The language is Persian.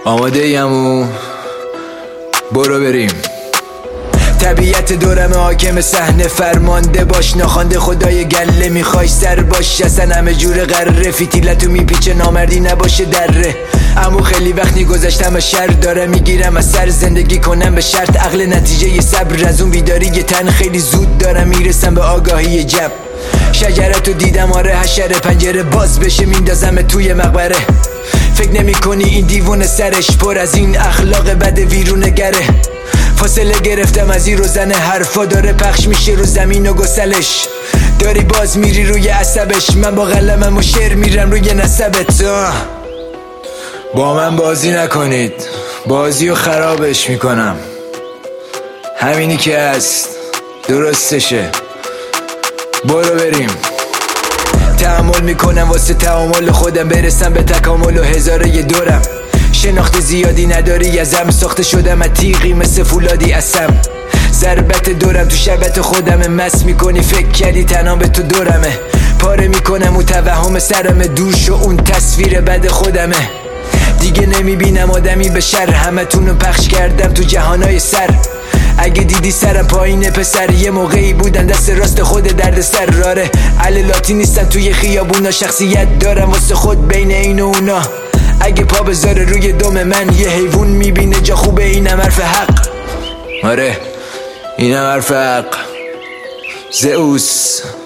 آماده ایم برو بریم. طبیعت دورم حاکم صحنه فرمانده باش، ناخوانده خدای گله میخوای سر باش. اصلا همه جور قراره فیتیلتو میپیچه نامردی نباشه دره. امو خیلی وقتی گذشتم شر داره میگیرم از سر زندگی کنم به شرط. عقل نتیجه صبر از اون بیداری تن خیلی زود دارم میرسم به آگاهی جب. شجرتو دیدم آره حشره، پنجره باز بشه میندازم توی مقبره. فکر نمی کنی این دیوونه سرش پر از این اخلاق بد ویرونه گره. فاصله گرفتم از این روزنه، حرفا داره پخش میشه رو زمین و گسلش. داری باز میری روی عصبش، من با قلمم و شعر میرم روی نسبت. با من بازی نکنید، بازی رو خرابش میکنم. همینی که هست درستشه، برو بریم. تحمل میکنم واسه تعامل خودم، برسم به تکامل و هزاره دورم. شناخت زیادی نداری ازم، ساخته شدم از تیغی مثل فولادی اسم. ضربت دورم تو شبت خودمه، مس میکنی فکر کردی تنها به تو دورمه. پاره میکنم اون توهم سرمه، دور شو اون تصویر بد خودمه. دیگه نمیبینم آدمی به شر، همه تونو پخش کردم تو جهانای سر. اگه دیدی سرم پایین پسر، یه موقعی بودن دست راست خود درد سر راره. علالاتی نیستن توی خیابونا، شخصیت دارم واسه خود بین این و اونا. اگه پا بذاره روی دم من یه حیوان میبینه جا خوبه، اینم حرف حق. آره اینم حرف حق. زئوس